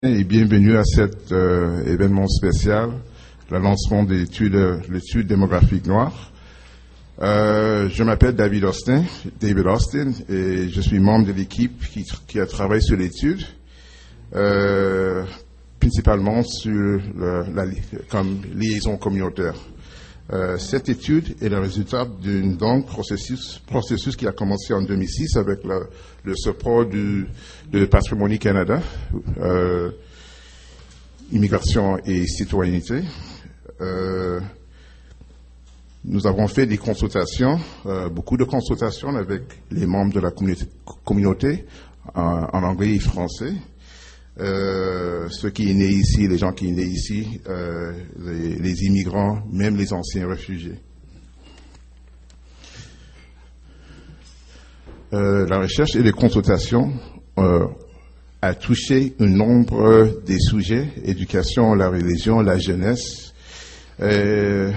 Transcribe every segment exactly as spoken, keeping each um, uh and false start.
Et bienvenue à cet euh, événement spécial, le lancement de l'étude, l'étude démographique noire. Euh, je m'appelle David Austin, David Austin, et je suis membre de l'équipe qui, qui a travaillé sur l'étude, euh, principalement sur le, la, comme liaison communautaire. Euh, cette étude est le résultat d'un long processus, processus qui a commencé en deux mille six avec le, le support du, de Patrimony Canada, euh, Immigration et Citoyenneté. Euh, nous avons fait des consultations, euh, beaucoup de consultations avec les membres de la communauté, communauté en, en anglais et français. Euh, ceux qui sont nés ici, les gens qui sont nés ici, euh, les, les immigrants, même les anciens réfugiés. Euh, la recherche et les consultations euh, a touché un nombre des sujets, éducation, la religion, la jeunesse. Euh,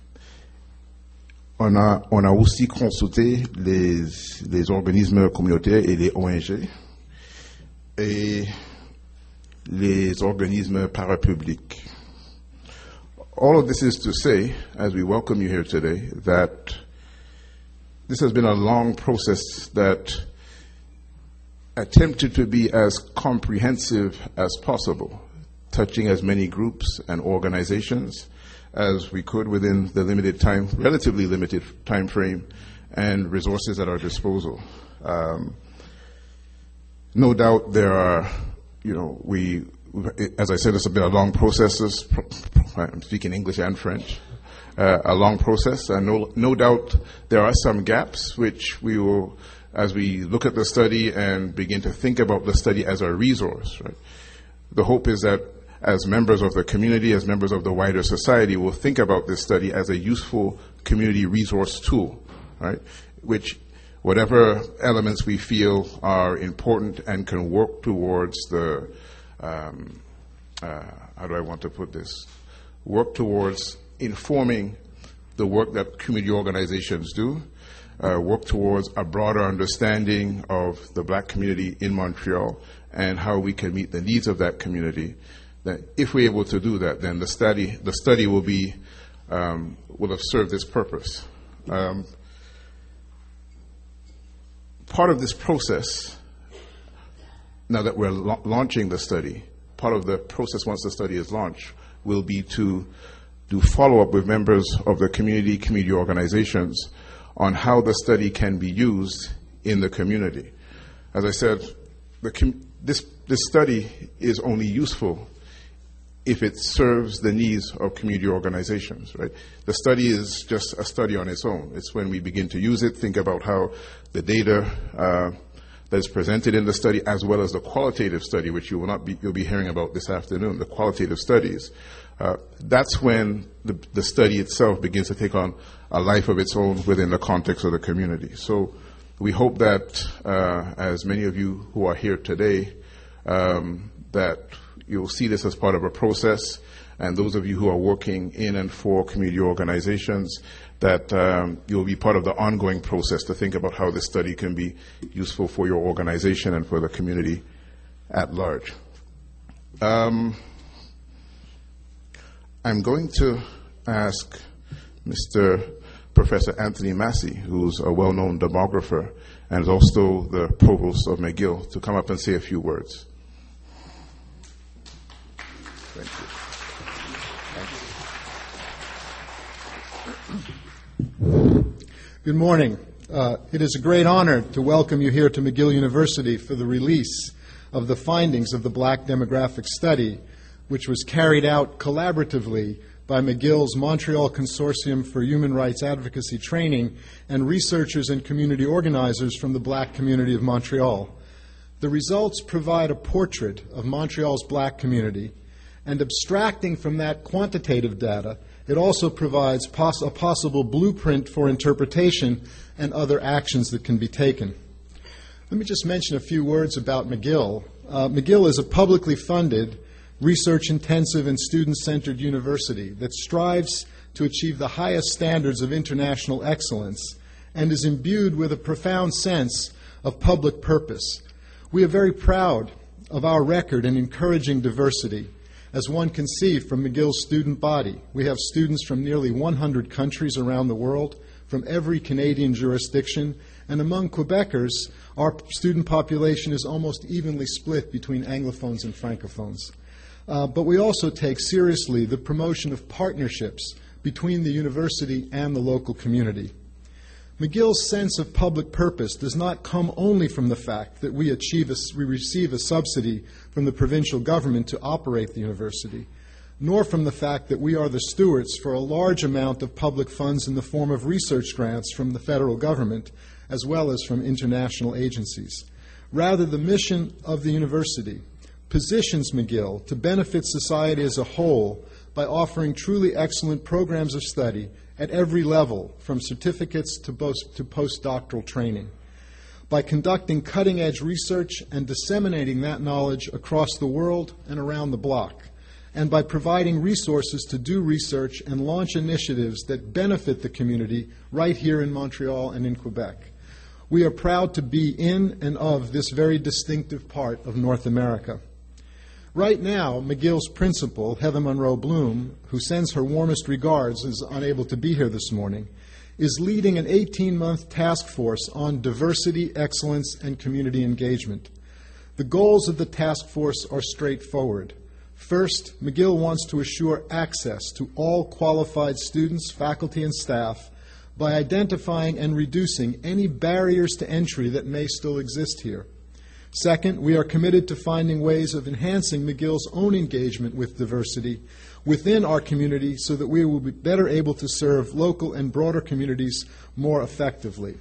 on a, on a aussi consulté les, les organismes communautaires et les O N G. Et les organismes parapublics. All of this is to say, as we welcome you here today, that this has been a long process that attempted to be as comprehensive as possible, touching as many groups and organizations as we could within the limited time, relatively limited time frame and resources at our disposal. Um, no doubt there are You know, we, as I said, it's been a long process. I'm speaking English and French. Uh, a long process, and no, no doubt there are some gaps which we will, as we look at the study and begin to think about the study as a resource. Right? The hope is that as members of the community, as members of the wider society, we'll think about this study as a useful community resource tool, right? Which whatever elements we feel are important and can work towards the, um, uh, how do I want to put this? Work towards informing the work that community organizations do, uh, work towards a broader understanding of the black community in Montreal and how we can meet the needs of that community. That if we're able to do that, then the study, the study will be, um, will have served this purpose. Um, Part of this process, now that we're la- launching the study, part of the process once the study is launched will be to do follow-up with members of the community, community organizations on how the study can be used in the community. As I said, the com- this, this study is only useful if it serves the needs of community organizations, right? The study is just a study on its own. It's when we begin to use it, think about how the data uh, that is presented in the study, as well as the qualitative study, which you will not be, you'll be hearing about this afternoon, the qualitative studies. Uh, that's when the, the study itself begins to take on a life of its own within the context of the community. So we hope that uh, as many of you who are here today, um, that you'll see this as part of a process, and those of you who are working in and for community organizations, that um, you'll be part of the ongoing process to think about how this study can be useful for your organization and for the community at large. Um, I'm going to ask Mister Professor Anthony Massey, who's a well-known demographer and is also the provost of McGill, to come up and say a few words. Thank you. Good morning. Uh, it is a great honor to welcome you here to McGill University for the release of the findings of the Black Demographic Study, which was carried out collaboratively by McGill's Montreal Consortium for Human Rights Advocacy Training and researchers and community organizers from the Black community of Montreal. The results provide a portrait of Montreal's Black community, and abstracting from that quantitative data, it also provides pos- a possible blueprint for interpretation and other actions that can be taken. Let me just mention a few words about McGill. Uh, McGill is a publicly funded, research-intensive, and student-centered university that strives to achieve the highest standards of international excellence and is imbued with a profound sense of public purpose. We are very proud of our record in encouraging diversity, as one can see from McGill's student body. We have students from nearly one hundred countries around the world, from every Canadian jurisdiction, and among Quebecers, our student population is almost evenly split between Anglophones and Francophones. Uh, but we also take seriously the promotion of partnerships between the university and the local community. McGill's sense of public purpose does not come only from the fact that we, achieve a, we receive a subsidy from the provincial government to operate the university, nor from the fact that we are the stewards for a large amount of public funds in the form of research grants from the federal government, as well as from international agencies. Rather, the mission of the university positions McGill to benefit society as a whole by offering truly excellent programs of study at every level, from certificates to, post, to postdoctoral training. By conducting cutting-edge research and disseminating that knowledge across the world and around the bloc, and by providing resources to do research and launch initiatives that benefit the community right here in Montreal and in Quebec. We are proud to be in and of this very distinctive part of North America. Right now, McGill's principal, Heather Monroe Bloom, who sends her warmest regards, is unable to be here this morning, is leading an eighteen-month task force on diversity, excellence, and community engagement. The goals of the task force are straightforward. First, McGill wants to assure access to all qualified students, faculty, and staff by identifying and reducing any barriers to entry that may still exist here. Second, we are committed to finding ways of enhancing McGill's own engagement with diversity within our community so that we will be better able to serve local and broader communities more effectively.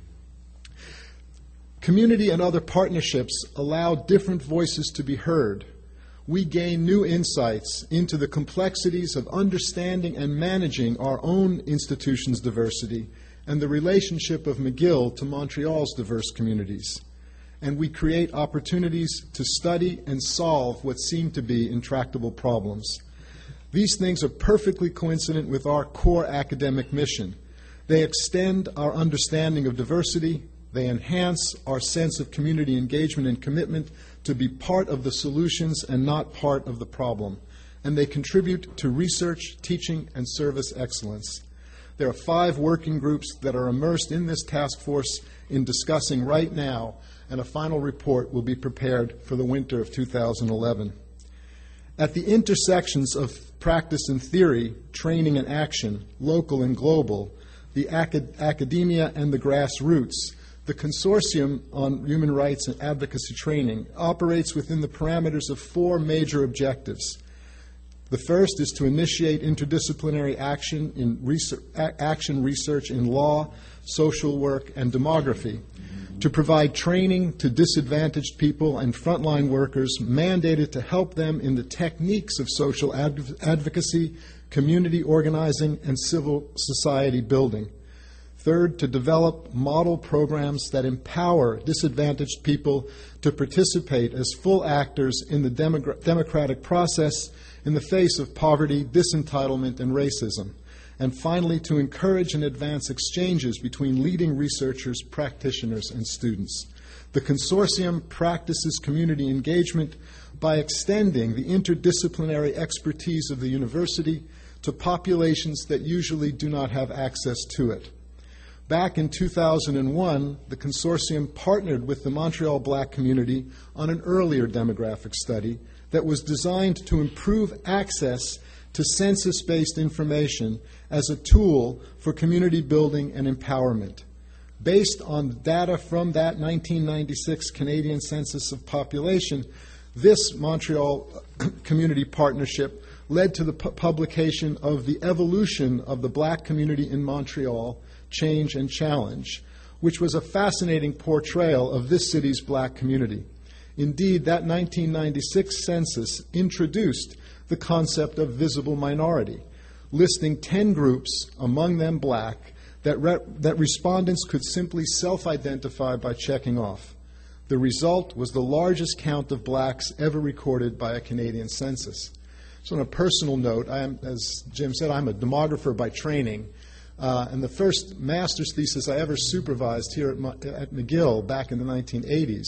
Community and other partnerships allow different voices to be heard. We gain new insights into the complexities of understanding and managing our own institution's diversity and the relationship of McGill to Montreal's diverse communities. And we create opportunities to study and solve what seem to be intractable problems. These things are perfectly coincident with our core academic mission. They extend our understanding of diversity, they enhance our sense of community engagement and commitment to be part of the solutions and not part of the problem, and they contribute to research, teaching, and service excellence. There are five working groups that are immersed in this task force in discussing right now, and a final report will be prepared for the winter of two thousand eleven. At the intersections of practice and theory, training and action, local and global, the acad- academia and the grassroots, the Consortium on Human Rights and Advocacy Training operates within the parameters of four major objectives. The first is to initiate interdisciplinary action in research, action research in law, social work, and demography, to provide training to disadvantaged people and frontline workers mandated to help them in the techniques of social adv- advocacy, community organizing, and civil society building. Third, to develop model programs that empower disadvantaged people to participate as full actors in the demogra- democratic process in the face of poverty, disentitlement, and racism. And finally, to encourage and advance exchanges between leading researchers, practitioners, and students. The consortium practices community engagement by extending the interdisciplinary expertise of the university to populations that usually do not have access to it. Back in two thousand one, the consortium partnered with the Montreal Black community on an earlier demographic study that was designed to improve access to census-based information as a tool for community building and empowerment. Based on data from that nineteen ninety-six Canadian Census of Population, this Montreal community partnership led to the pu- publication of The Evolution of the Black Community in Montreal, Change and Challenge, which was a fascinating portrayal of this city's black community. Indeed, that nineteen ninety-six census introduced the concept of visible minority, listing ten groups, among them black, that, re- that respondents could simply self-identify by checking off. The result was the largest count of blacks ever recorded by a Canadian census. So on a personal note, I am, as Jim said, I'm a demographer by training. Uh, and the first master's thesis I ever supervised here at, at McGill back in the nineteen eighties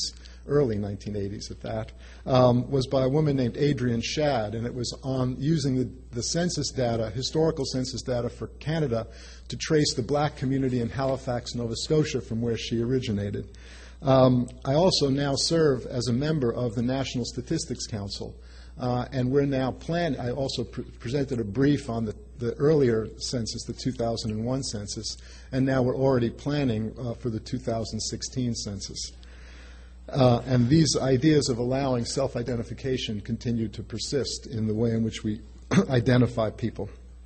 early nineteen eighties at that, um, was by a woman named Adrienne Shad, and it was on using the, the census data, historical census data for Canada, to trace the black community in Halifax, Nova Scotia, from where she originated. Um, I also now serve as a member of the National Statistics Council, uh, and we're now planning. I also pre- presented a brief on the, the earlier census, the two thousand one census, and now we're already planning uh, for the two thousand sixteen census. Uh, and these ideas of allowing self-identification continue to persist in the way in which we identify people.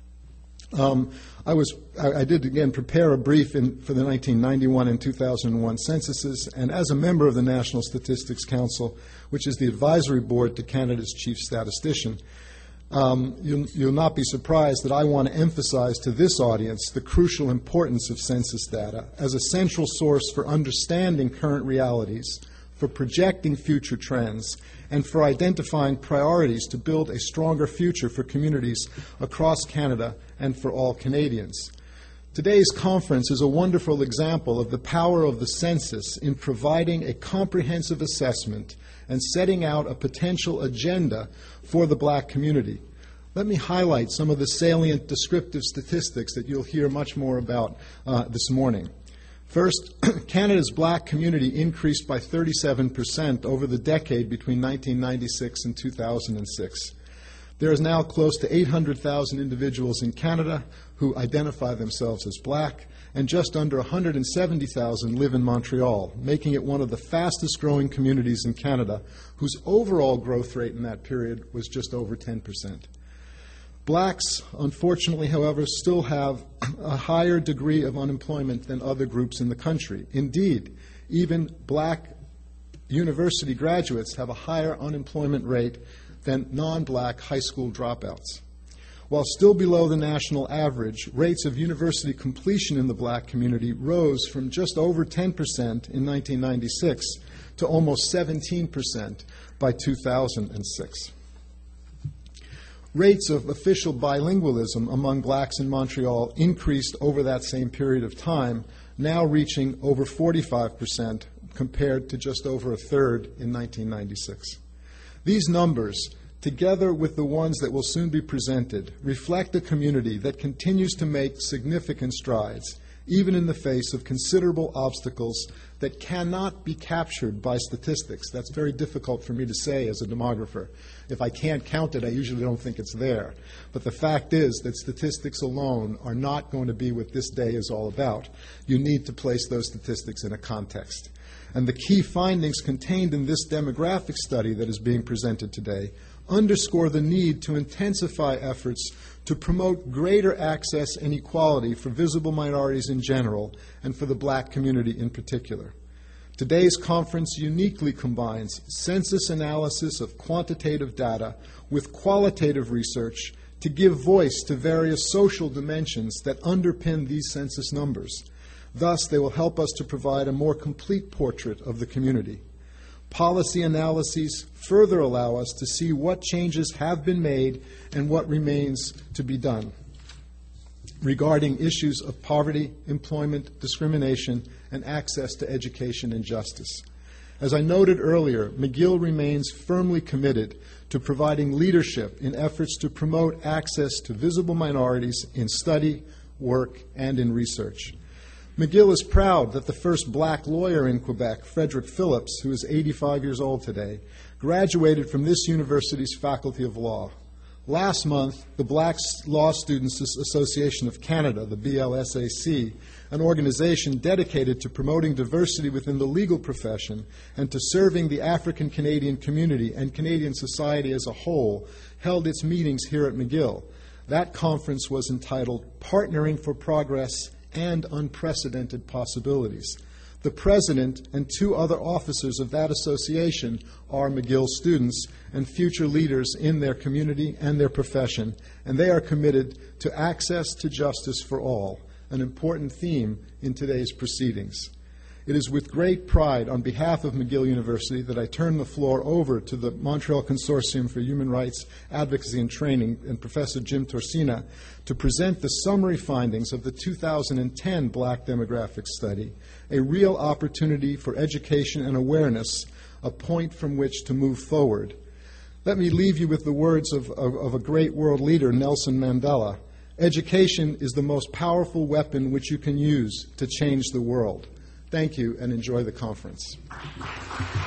Um, I was I, I did again prepare a brief in, for the nineteen ninety-one and two thousand one censuses, and as a member of the National Statistics Council, which is the advisory board to Canada's chief statistician, um, you'll, you'll not be surprised that I want to emphasize to this audience the crucial importance of census data as a central source for understanding current realities, for projecting future trends, and for identifying priorities to build a stronger future for communities across Canada and for all Canadians. Today's conference is a wonderful example of the power of the census in providing a comprehensive assessment and setting out a potential agenda for the black community. Let me highlight some of the salient descriptive statistics that you'll hear much more about uh, this morning. First, Canada's black community increased by thirty-seven percent over the decade between nineteen ninety-six and two thousand six. There is now close to eight hundred thousand individuals in Canada who identify themselves as black, and just under one hundred seventy thousand live in Montreal, making it one of the fastest growing communities in Canada, whose overall growth rate in that period was just over ten percent. Blacks, unfortunately, however, still have a higher degree of unemployment than other groups in the country. Indeed, even black university graduates have a higher unemployment rate than non-black high school dropouts. While still below the national average, rates of university completion in the black community rose from just over ten percent in nineteen ninety-six to almost seventeen percent by two thousand six. Rates of official bilingualism among blacks in Montreal increased over that same period of time, now reaching over forty-five percent compared to just over a third in nineteen ninety-six. These numbers, together with the ones that will soon be presented, reflect a community that continues to make significant strides, even in the face of considerable obstacles that cannot be captured by statistics. That's very difficult for me to say as a demographer. If I can't count it, I usually don't think it's there. But the fact is that statistics alone are not going to be what this day is all about. You need to place those statistics in a context. And the key findings contained in this demographic study that is being presented today underscore the need to intensify efforts to promote greater access and equality for visible minorities in general and for the black community in particular. Today's conference uniquely combines census analysis of quantitative data with qualitative research to give voice to various social dimensions that underpin these census numbers. Thus, they will help us to provide a more complete portrait of the community. Policy analyses further allow us to see what changes have been made and what remains to be done regarding issues of poverty, employment, discrimination, and access to education and justice. As I noted earlier, McGill remains firmly committed to providing leadership in efforts to promote access to visible minorities in study, work, and in research. McGill is proud that the first black lawyer in Quebec, Frederick Phillips, who is eighty-five years old today, graduated from this university's Faculty of Law. Last month, the Black Law Students Association of Canada, the B L S A C, an organization dedicated to promoting diversity within the legal profession and to serving the African Canadian community and Canadian society as a whole, held its meetings here at McGill. That conference was entitled Partnering for Progress and Unprecedented Possibilities. The president and two other officers of that association are McGill students and future leaders in their community and their profession, and they are committed to access to justice for all, an important theme in today's proceedings. It is with great pride on behalf of McGill University that I turn the floor over to the Montreal Consortium for Human Rights Advocacy and Training and Professor Jim Torsina to present the summary findings of the two thousand ten Black Demographic Study, a real opportunity for education and awareness a point from which to move forward. Let me leave you with the words of, of, of a great world leader, Nelson Mandela. Education is the most powerful weapon which you can use to change the world. Thank you, and enjoy the conference.